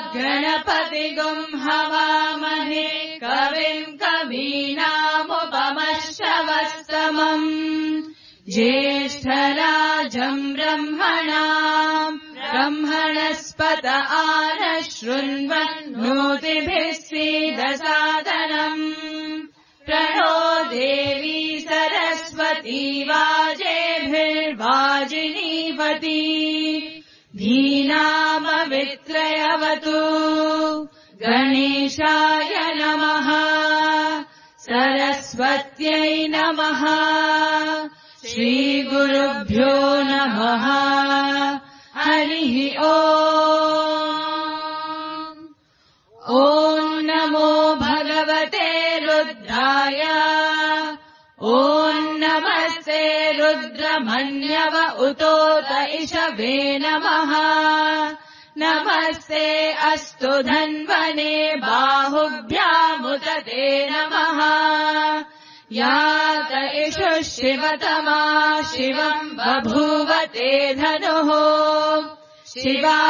गणपतिगुं हवामहे कविम् कवीनामुपमश्रवस्तमम् ज्येष्ठराजम् ब्रह्मणस्पत आनः शृण्वन्नोतिभिः सीदसादनम् प्रणो देवी सरस्वती वाजेभिर्वाजिनीवती धीनामवित्रयवतु गणेशाय नमः सरस्वत्यै नमः श्रीगुरुभ्यो नमः हरिः ॐ नमो भगवते रुद्राय ॐ नमस्ते रुद्रमन्यव उतोत इषवे नमः नमस्ते अस्तु धन्वने बाहुभ्यामुत ते नमः यात इषु शिवतमा शिवम् बभूव ते धनुः शिवा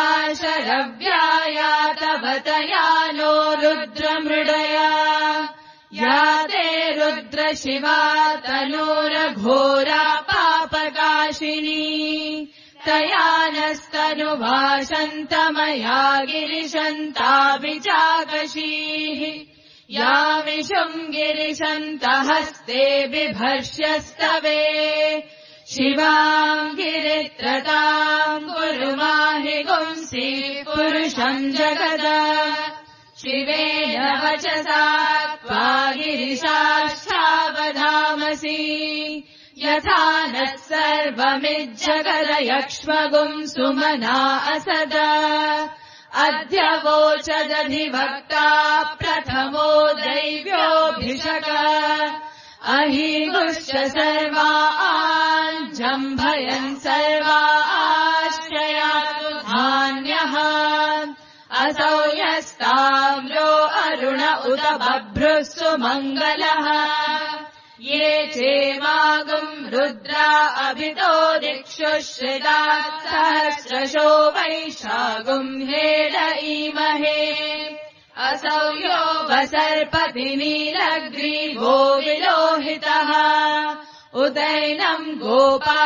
शरव्यायातवतया नो रुद्रमृडया या ते रुद्रशिवा तनूरघोरा पापकाशिनी तया नस्तनुभाषन्तमया गिरिशन्तापि चाकशीः यामिषुम् गिरिशन्तहस्ते बिभर्ष्यस्तवे शिवाम् गिरित्रताम् कुरु माहि गुंसि पुरुषम् जगद शिवेन वचसा त्वा गिरिशाश्चावधामसि यथा नः सर्वमिज्जगदयक्ष्मगुम् सुमना असद अद्य वोचदधिवक्ता प्रथमो दैव्योऽभिषक अहीगुश्च सर्वान् जम्भयन् सर्वाश्रयातु धान्यः असौ यस्ताम्रो अरुण उत बभ्रुः सुमङ्गलः ये चेमागुम् रुद्रा अभितो दिक्षु श्रितात् सहस्रशो वैशागुम् हेड ईमहे असौ यो वसर्पति नीलग्रीवो विलोहितः उदैनम् गोपा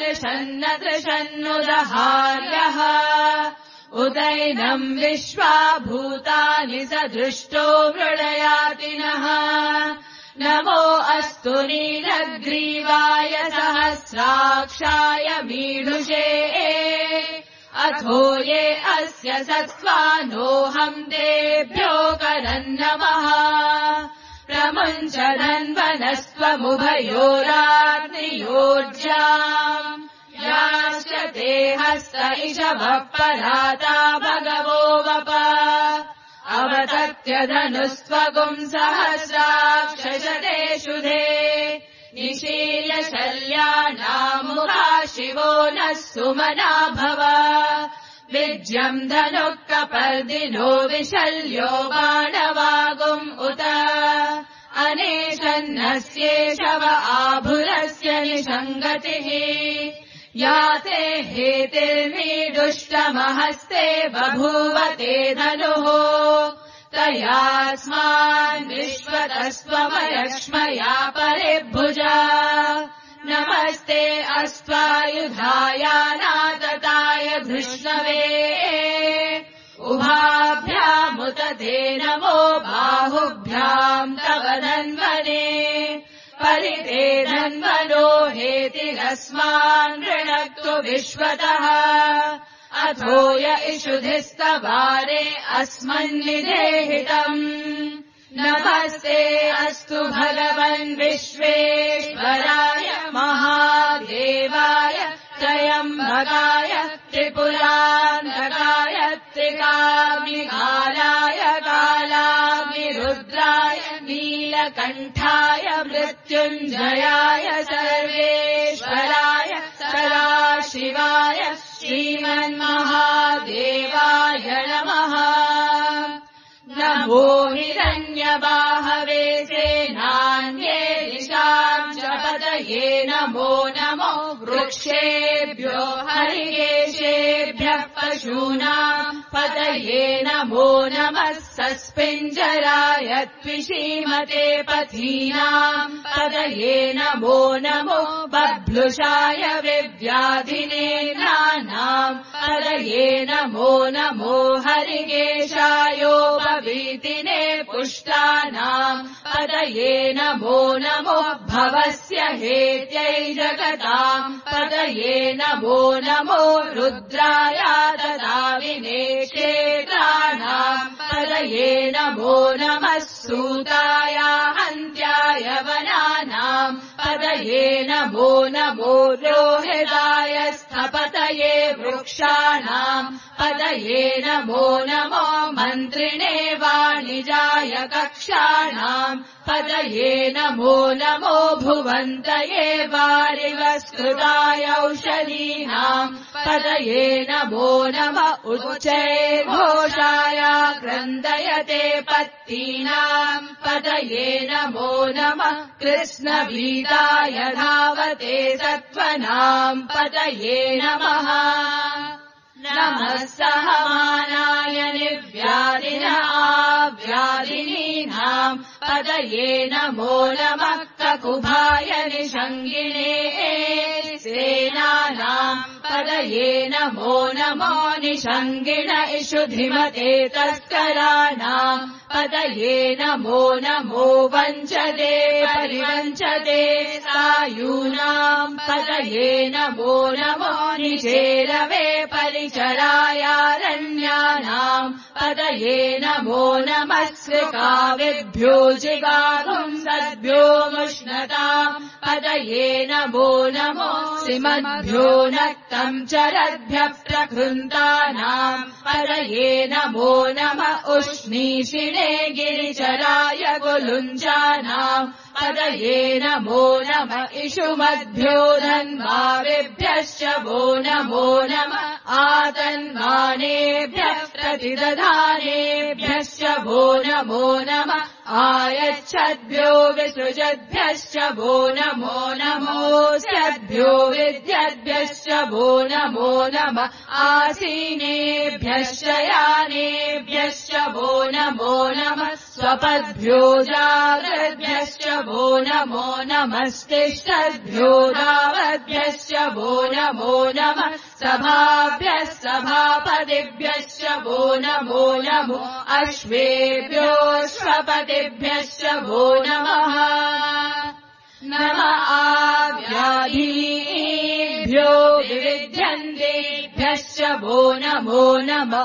अदृशन्नदृशन्नुदहार्यः उदैनम् विश्वा भूतानि सदृष्टो मृडयातिनः नमो अस्तु नीलग्रीवाय सहस्राक्षाय मीढुषे अथो ये अस्य सत्त्वानोऽहम् तेभ्यो करन्नमः प्रमुञ्च धन्वनस्त्वमुभयोराग्नियोर्जाम् याश्च ते हस्त इषवः पराता भगवो वप अवतत्य धनुस्त्वगुम् सहस्राक्षशते शुधे निशील्य शल्यानामुहा शिवो नः सुमना भव विज्यम् धनुः कपर्दिनो विशल्यो बाणवागुम् उत अनेशन्नस्येषव आभुरस्य निषङ्गतिः याते हेतिर्मीडुष्टमहस्ते बभूव ते धनुः तयास्मान् विश्वतस्त्वमलक्ष्मया परिभुजा नमस्ते अस्त्वायुधायानातताय धृष्णवे उभाभ्यामुत ते नमो बाहुभ्याम् तव धन्वने परिते धन्वनो हेतिरस्मान् ऋणक्तु विश्वतः अथो य इषुधिस्तवारे अस्मन्निधेहितम् नमस्ते अस्तु भगवन् विश्वेश्वराय महादेवाय त्रयम्बकाय त्रिपुरान्तकाय त्रिकाग्निकालाय कालाग्निरुद्राय नीलकण्ठाय मृत्युञ्जयाय सर्वेश्वराय सदाशिवाय श्रीमन्महादेवाय नमः नमो हिरण्यबाहवे सेनान्ये दिशाम् च पतये नमो नमो वृक्षेभ्यो हरिकेशेभ्यः पशूनाम् पतये नमो नमः सस्पिञ्जराय त्विषीमते पथीनाम् पतये नमो नमो बभ्लुषाय विव्याधिनेन्द्राणाम् पतये नमो नमो हरिकेशायोपवीतिने पुष्टानाम् पतये नमो नमो भवस्य हेत्यै जगताम् पतये नमो नमो रुद्राय ददाविने क्षेत्राणाम् पतये नमो नमः सूताय हन्त्याय वनानाम् पतये नमो नमो रोहिताय स्थपतये वृक्षाणाम् पतये नमो नमो मन्त्रिणे वाणिजाय कक्षाणाम् पतये नमो नमो भुवन्तये वारिवस्कृताय औषधीनाम् पतये नमो नमः उच्चैर्घोषाय क्रन्दयते पत्तीनाम् पतये नमो नमः कृष्णभीताय धावते सत्त्वनाम् पतये नमः नमः सहमानाय निर्व्याधिन आव्याधिनीनाम् पतये नमो नमः ककुभाय निषङ्गिणे सेनानाम् पतये नमो नमो निषङ्गिण इषुधिमते तस्कराणाम् पतये नमो नमो वञ्चते परिवञ्चते सायूनाम् पतये नमो नमो निचेरवे परिचरायारण्यानाम् पतये नमो नमः श्रिकाविभ्यो जिगागुम् सद्भ्यो मुष्णताम् पतये नमो नमो सिमद्भ्यो नक्तम् चरद्भ्यः प्रकृन्तानाम् पतये नमो नमः उष्णीषिणे गिरिचराय गुलुञ्जानाम् पतये नमो नमः इषुमद्भ्यो धन्वाविभ्यश्च वो नमो नमः आतन्वानेभ्यः प्रतिदधानेभ्यश्च वो नमो नमः आयच्छद्भ्यो विसृजद्भ्यश्च वो नमो नमोऽस्यद्भ्यो विद्यद्भ्यश्च वो नमो नमः आसीनेभ्यश्च यानेभ्यश्च वो नमो नमः स्वपद्भ्यो जाग्रद्भ्यश्च वो नमो नमस्तिष्ठद्भ्यो दावद्भ्यश्च वो नमो नमः सभाभ्यः सभापतिभ्यश्च वो नमो नमो अश्वेभ्योऽश्वपतिभ्यश्च वो नमः नमः आव्याधीभ्यो विविध्यन्तेभ्यश्च वो नमो नमः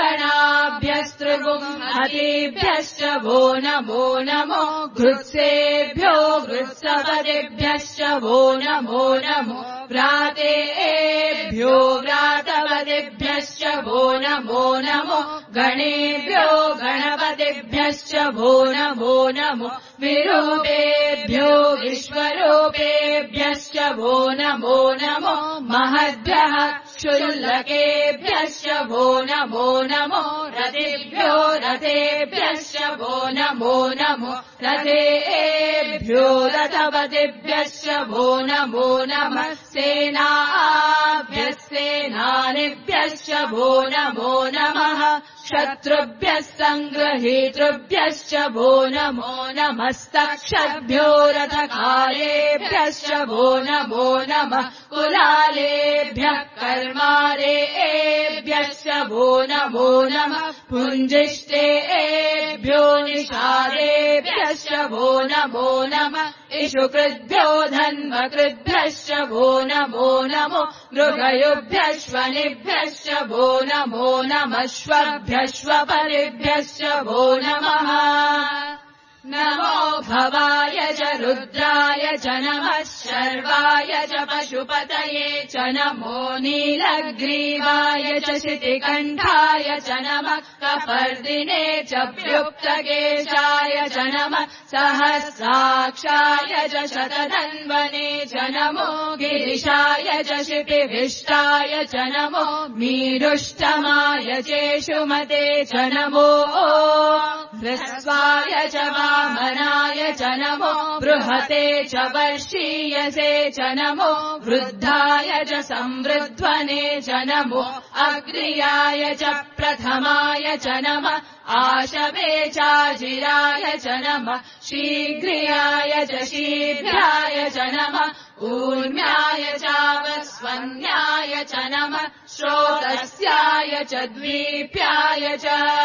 उगणाभ्यस्तृगुंहतेभ्यश्च वो नमो नमो घृत्सेभ्यो घृत्सपतिभ्यश्च वो नमो नमो व्रातेभ्यो व्रातपतिभ्यश्च वो नमो नमो गणेभ्यो गणपतिभ्यश्च वो नमो नमो विरूपेभ्यो विश्वरूपेभ्यश्च वो नमो नमो महद्भ्यः क्षुल्लकेभ्यश्च वो नमो नमो रथेभ्यो रथेभ्यश्च वो नमो नमो रथेभ्यो रथपतिभ्यश्च वो नमो नमः सेनाभ्यः सेनानिभ्यश्च वो नमो नमः शत्रुभ्यः सङ्गृहीतृभ्यश्च वो नमो नमस्तक्षद्भ्यो रथकारेभ्यश्च वो नमो नमः कुलालेभ्यः कर्मारेभ्यश्च वो नमो नमः पुञ्जिष्टेभ्यो निषादेभ्यश्च वो नमो नमः इषुकृद्भ्यो धन्वकृद्भ्यश्च वो नमो नमो मृगयुभ्यश्वनिभ्यश्च वो नमो नमः श्वभ्यश्वपरिभ्यश्च वो नमः नमो भवाय च रुद्राय च नमः शर्वाय च पशुपतये च नमो नीलग्रीवाय च शितिकण्ठाय च नमः कपर्दिने च व्युक्तकेशाय च नमः सहस्राक्षाय च शतधन्वने च नमो गिरिशाय च शिपिविष्टाय च नमो मीरुष्टमाय चेषुमते च नमो ह्रस्वाय च वामनाय च नमो बृहते च वर्षीयसे च नमो वृद्धाय च संवृध्वने च नमो अग्र्याय च प्रथमाय च नमः आशवे चाजिराय च नमः शीघ्रियाय च शीघ्राय च नमः ऊर्म्याय चावस्वन्याय च नमः श्रोतस्याय च द्वीप्याय च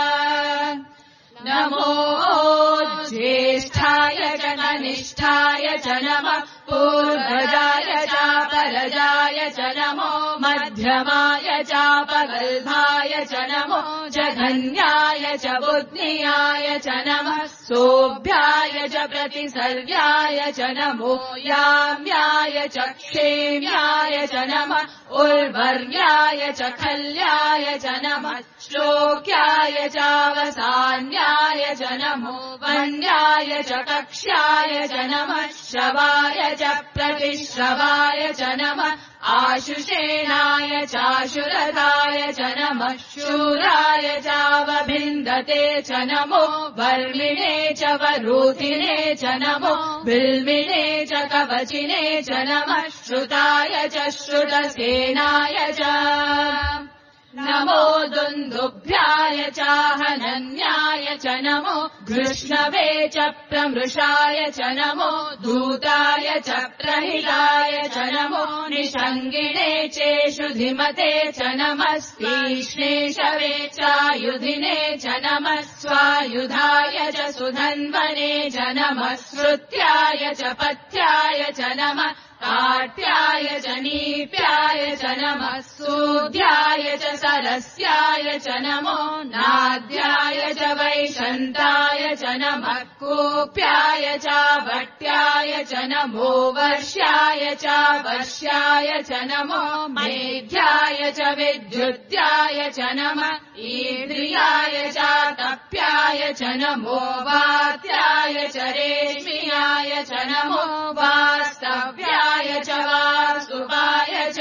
नमो ज्येष्ठाय च कनिष्ठाय च नमः पूर्वजाय चापरजाय च नमो मध्यमाय चापगल्भाय च नमो जघन्याय च बुद्ध्याय च नमः सोऽभ्याय च प्रतिसर्याय च नमो याम्याय च क्षेम्याय च नमः उर्वर्याय च खल्याय च नमः श्लोक्याय चावसान्याय च नमो वन्याय च कक्ष्याय च नमः श्रवाय च प्रतिश्रवाय च नमः आशुषेणाय चाशुरताय च नमः शूराय चावभिन्दते च नमो वर्मिणे च वरूथिने च नमो बिल्मिने च कवचिने च नमः श्रुताय च श्रुतसेनाय च नमो दुन्दुभ्याय चाहनन्याय च नमो घृष्णवे च प्रमृषाय च नमो दूताय च प्रहिताय च नमो निषङ्गिणे चेषुधिमते च नमः तीक्ष्णेशवे चायुधिने च नमः स्वायुधाय च सुधन्वने च नमः श्रुत्याय च पथ्याय च नमः काट्याय च नीप्याय च नमः सूद्याय च सरस्याय च नमो नाद्याय च वैशन्ताय च नमः कूप्याय च वट्याय च नमो वर्ष्याय च वर्ष्याय च नमो मेध्याय च विद्युत्याय च नमः ईन्द्रियाय च तप्याय च नमो वात्याय च रेश्म्याय च नमो वास्तव्याय च वासुपाय च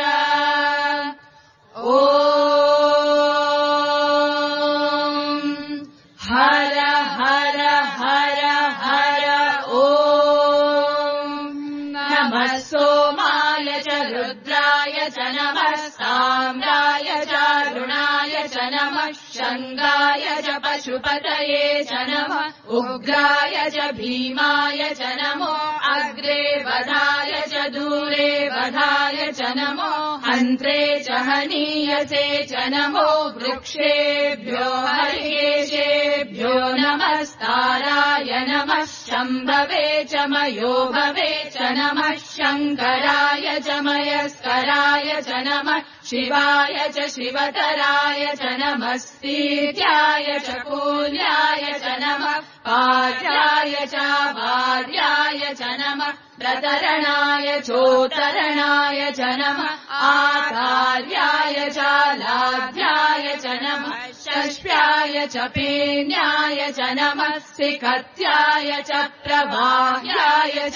ॐ हर हर हर हर ॐ नमः सोमाय च रुद्राय च नमः साम्राय च रुणाय च नमः शङ्गाय च पशुपतये च नमः उग्राय च भीमाय च नमो अग्रे वधाय च दूरे वधाय च नमो हन्त्रे च हनीयसे च नमो वृक्षेभ्यो हरिकेशेभ्यो नमस्ताराय नमः शम्भवे च मयोभवे च नमः शङ्कराय च मयस्कराय च नमः शिवाय च शिवतराय च नमः स्तीर्याय च कूल्याय च नमः पार्याय च वार्याय च नमः प्रतरणाय चोत्तरणाय च नमः आचार्याय च लाभ्याय च नमः शष्प्याय च पेन्याय च नमः सिकत्याय च प्रवाह्याय च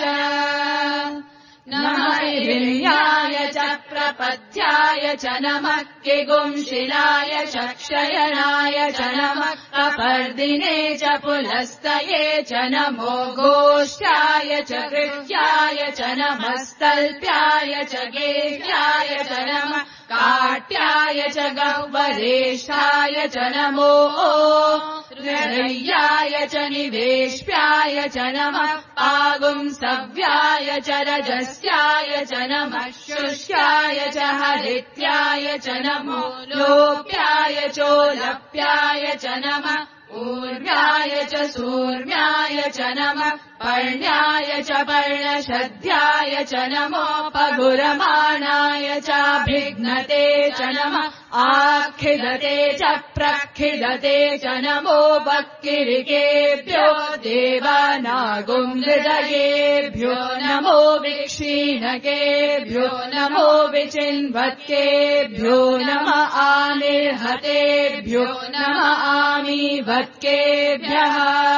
नमः हिरण्याय च प्रपथ्याय च नमः किगुंशिलाय च क्षयणाय च नमः कपर्दिने च पुलस्तये च नमो गोष्ठाय च कृत्याय च नमः स्तल्प्याय च गेह्याय च नमः काट्याय च गह्वरेशाय च नमो हृदयाय च निवेश्याय च नमः पागुंसव्याय च रजस्याय च नमः शुष्याय च हरित्याय च नमो लोप्याय चोलप्याय च नमः ऊर्म्याय च सूर्म्याय च नमः पर्ण्याय च पर्णशद्याय च नमो पगुरमाणाय चाभिघ्नते च नमः आखिदते च प्रखिदते च नमो वक्किरिकेभ्यो देवानागुंहृदयेभ्यो नमो विक्षीणकेभ्यो नमो विचिन्वत्केभ्यो नमः आनिर्हतेभ्यो नमः आमीवत्केभ्यः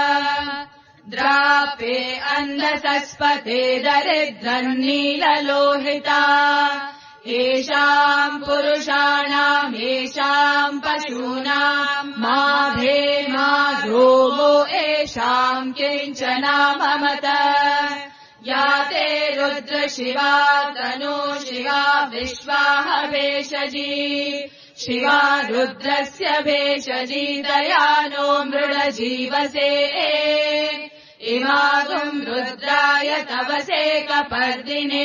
द्रापे अन्धतस्पते दरिद्रन्नीललोहिता येषाम् पुरुषाणाम् येषाम् पशूनाम् माधे माधो वो माम् किञ्चनाममत या ते रुद्र शिवा तनो शिवा विश्वाह भेषजी शिवा रुद्रस्य भेषजी दयानो मृडजीवसे इमागुम् रुद्राय तवसे कपर्दिने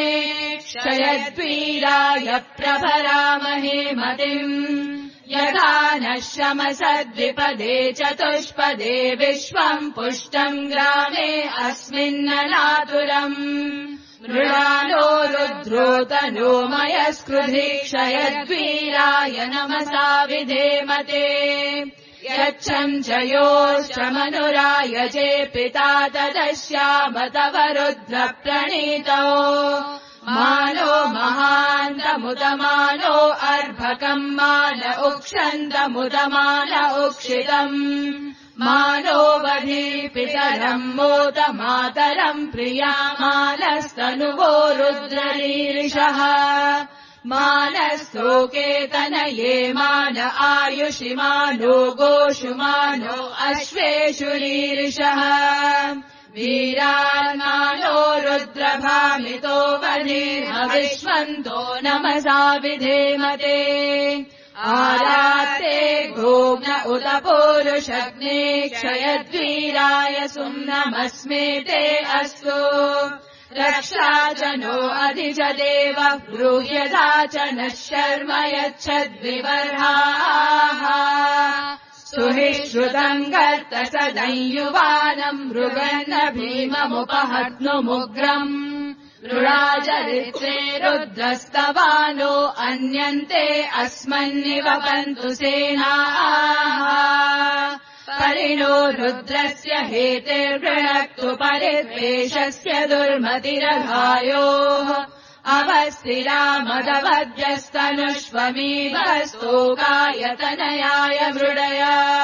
क्षयद्वीराय प्रभरामहे मतिम् यथा नः शमसद्विपदे चतुष्पदे विश्वम् पुष्टम् ग्रामे अस्मिन्ननातुरम् मृडालो रुद्रो तनो मयस्कृधि क्षयद्वीराय नमसा विधेमते यच्छम् च योश्चमनुराय चे पिता तदश्याम तव रुद्र प्रणीतो मानो महान्तमुदमानो अर्भकम् मान उक्षन्तमुदमान उक्षितम् मानो वधी पितरम् मोद मातरम् प्रिया मानस्तनुवो रुद्ररीरिषः मानस्तोके तनये मान आयुषि मानो गोषु मानो अश्वेषु रीरिषः वीरान्मानो रुद्रभामितो वनेर्हविष्वन्तो नमसा विधेमते आराते गोग्न उत पूरुषग्ने क्षयद्वीराय सुम्नमस्मे ते अस्तु रक्षा च नो अधिजदेव ब्रूह्यदा च नः शर्म यच्छद्विवर्हाः सुहिश्रुतम् गर्त सदञ्युवानम् मृगन्न भीममुपहत्नुमुग्रम् मृडाचरित्रे रुद्रस्तवानो अन्यन्ते अस्मन्निवपन्तु सेनाः परिणो रुद्रस्य हेतेर्वृणक्तु परिद्वेषस्य दुर्मतिरघायोः अवस्थिरामदवद्यस्तनुष्वमीवस्तोकायतनयाय मृडय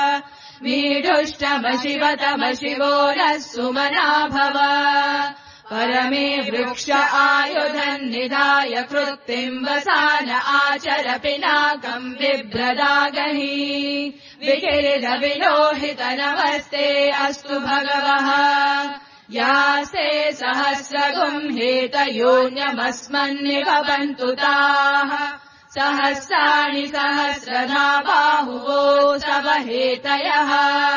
मीढुष्टमशिवतमशिवो नः सुमना भव परमे वृक्ष आयुधम् निधाय कृत्तिम् वसान आचर पिनाकम् बिभ्रदागहि विकिरिदविलोहित नमस्ते अस्तु भगवः यासे सहस्रगुम् हेतयोन्यमस्मन्निभवन्तु ताः सहस्राणि सहस्रधा बाहुवो सवहेतयः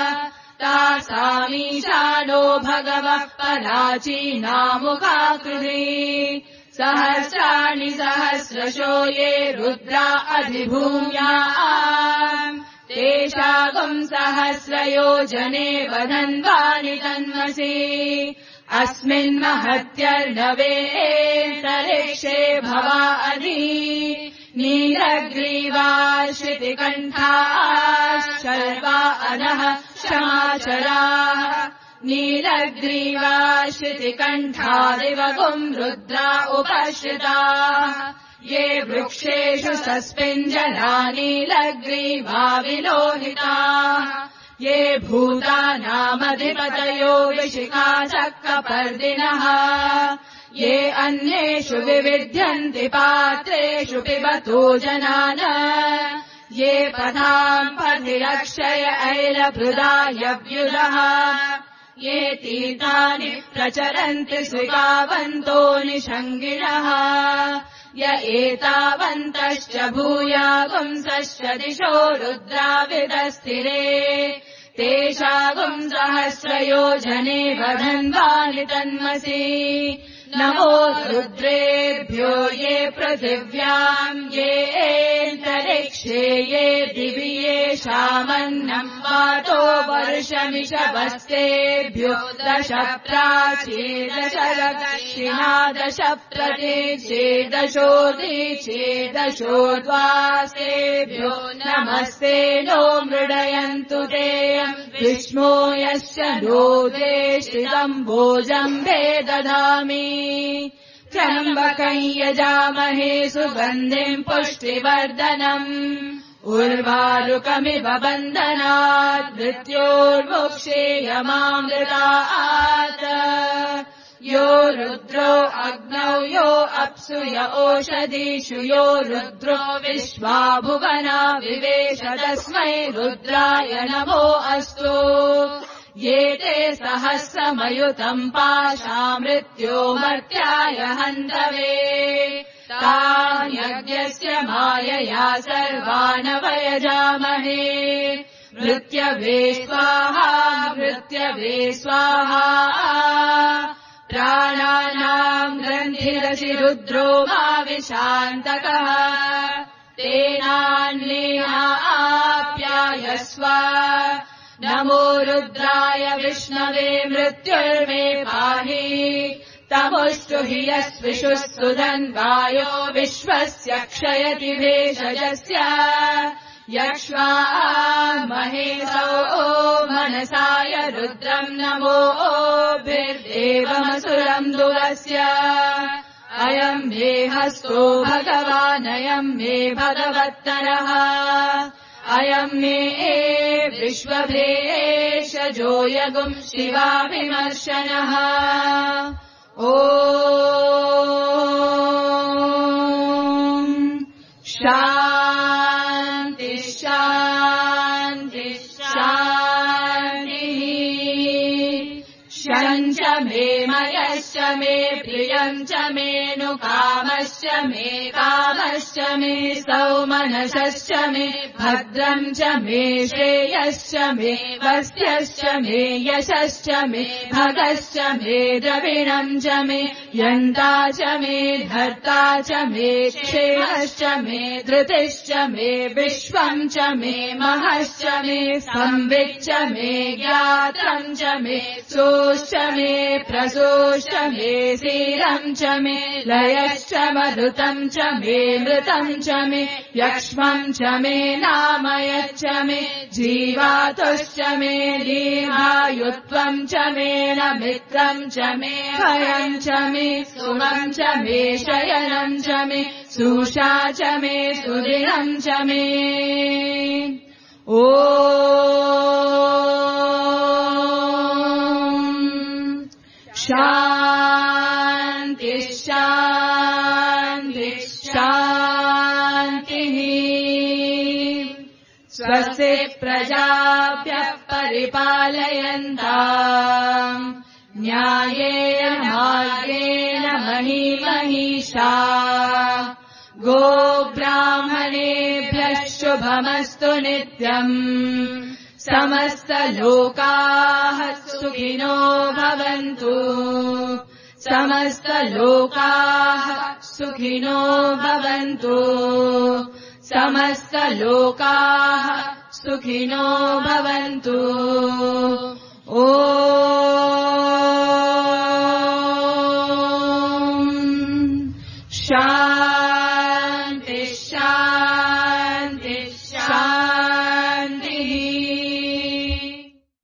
तासामीशानो भगवः पराचीनामुखाकृति सहस्राणि सहस्रशो ये रुद्रा अधिभूम्याम् तेषागुम् सहस्रयोजने वदन्वानि तन्मसि अस्मिन्महत्यर्णवेतरिक्षे भवा अधि नीलग्रीवाश्रितिकण्ठाः शर्वा अनः क्षमाचराः नीलग्रीवाश्रितिकण्ठादिवगुम् रुद्रा उपश्रिताः ये वृक्षेषु सस्पिञ्जना नीलग्रीवा विलोहिताः ये भूतानामधिपतयो विशिखाचक्रपर्दिनः ये अन्येषु विविध्यन्ति पात्रेषु पिबतो जनान ये पथाम् पथिरक्षय ऐलभृदायव्युदः ये तीर्थानि प्रचरन्ति स्विकावन्तो निषङ्गिणः य एतावन्तश्च भूयागुंसश्च दिशो रुद्राविदस्थिरे तेषागुम् सहस्रयोजने वधन्वानि तन्मसि नमो रुद्रेभ्यो ये पृथिव्याम् ये एन्तरिक्षे ये दिवि येषामन्नम् वातो वर्षमिषवस्तेभ्यो 10 प्राचीदश दक्षिणा 10 प्रतीचेदशोदीचेदशोद्वासेभ्यो नमस्ते नो मृडयन्तु ते विष्णो यश्च नो देशितम् भोजम्भे दधामि त्र्यम्बकम् यजामहे सुगन्धिम् पुष्टिवर्धनम् उर्वारुकमिव बन्धनात् मृत्योर्मुक्षेयमामृतात् यो रुद्रो अग्नौ यो अप्सु य ओषधीषु यो रुद्रो विश्वा भुवना विवेश तस्मै रुद्राय नमो अस्तु ये ते सहस्रमयुतम् पाशामृत्यो मर्त्याय हन्तवे तान्यज्ञस्य मायया सर्वानवयजामहे मृत्यवे स्वाहा मृत्यवे स्वाहा प्राणानाम् ग्रन्थिरसि रुद्रो मा विशान्तकः तेनान्येनाप्यायस्व नमो रुद्राय विष्णवे मृत्युर्मे पाहि तमुष्टु हि यस्विषुः सुधन्वायो विश्वस्य क्षयति भेषजस्य यक्ष्वा महेशो मनसाय रुद्रम् नमोभिर्देवमसुरम् दुरस्य अयम् मे हस्तो भगवानयम् मे भगवत्तरः अयम् मे विश्वभेषजो यगुम् शिवाभिमर्शनः ॐ शान्ति शान्ति शान्तिः शञ्च मे मयश्च मे प्रियम् च मे नुकामश्च मे कामश्च मे सौमनसश्च मे भद्रम् च मे श्रेयश्च मे वस्त्यश्च मे यशश्च मे भगश्च मे द्रविणम् च मे यन्ता च मे धर्ता च मे क्षेमश्च मे धृतिश्च मे विश्वम् च मे महश्च मे संविच्च मे ज्ञात्रम् च मे सोश्च मे प्रसोश्च मे सीरम् च मे लयश्च मरुतम् च मे मृतम् च मे यक्ष्मम् च मे नामयच्च मे जीवातुश्च मे दीर्घायुत्वम् च मे नमित्रम् च मे भयम् च मे सुमम् च मे शयनम् च मे सुषा च मे सुदिनम् च मे ॐ शान्ति शान्ति शान्तिः स्वस्ति प्रजाभ्यः परिपालयन्ताम् न्यायेन मार्गेण महीमहीषा गोब्राह्मणेभ्यः शुभमस्तु नित्यम् समस्तलोकाः सुखिनो भवन्तु समस्तलोकाः सुखिनो भवन्तु समस्तलोकाः सुखिनो भवन्तु ॐ शान्ति